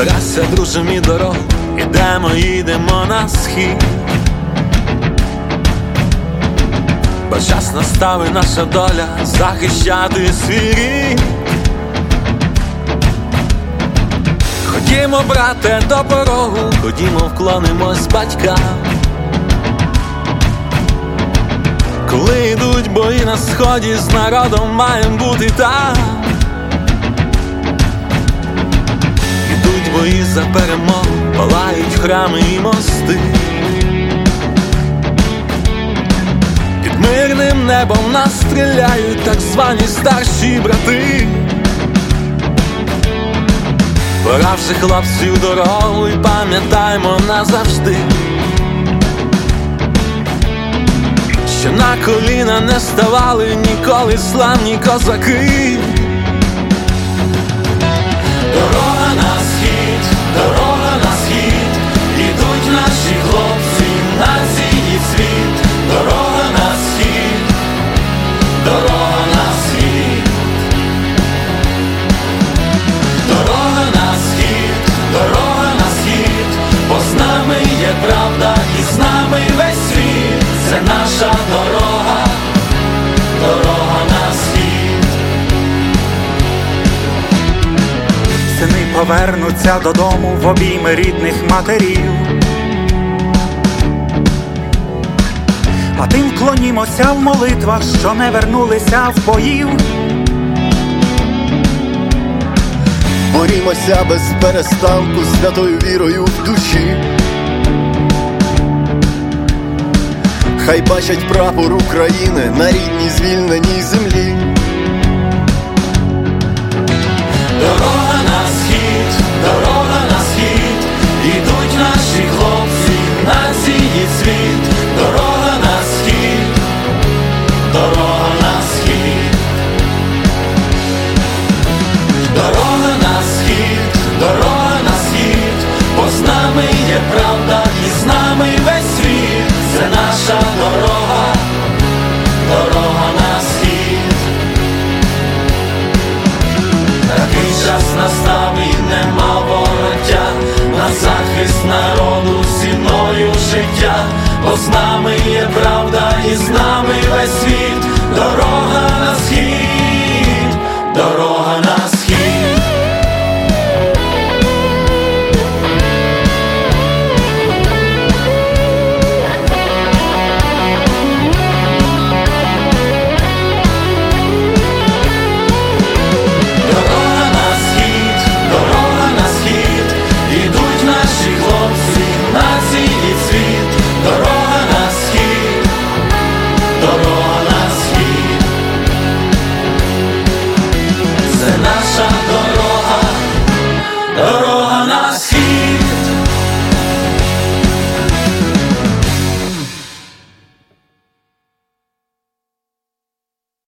Збирайся, друже мій, дорогу, їдемо на схід. Бо час настав і наша доля захищати свій рід. Ходімо, брате, до порогу, ходімо, вклонимось батькам. Коли йдуть бої на сході, з народом маєм бути там. Ідуть бої за перемогу, палають храми і мости. Під мирним небом нас стріляють так звані старші брати. Пора вже, хлопці, в дорогу, і пам'ятаймо назавжди, що на коліна не ставали ніколи славні козаки. Дорога на схід, дорога на схід, ідуть наші хлопці, нації світ. Дорога на схід, дорога на схід, дорога на схід, дорога на схід, бо з нами є правда і з нами весь світ. Це наша дорога, дорога на схід. Сини повернуться додому в обійми рідних матерів, а тим вклонімося в молитвах, що не вернулися з боїв. Борімося без перестанку святою вірою в душі. Хай бачать прапор України на рідній звільненій землі. Дорога на схід, дорога на схід, ідуть наші хлопці, нації світ. Дорога на схід, дорога на схід, дорога на схід, дорога на схід, бо з нами є правда і з нами весь світ. Це наша дорога, дорога на схід. Такий час настав і нема вороття, на захист народу ціною життя. Бо з нами є правда і з нами весь світ. Дорога на схід.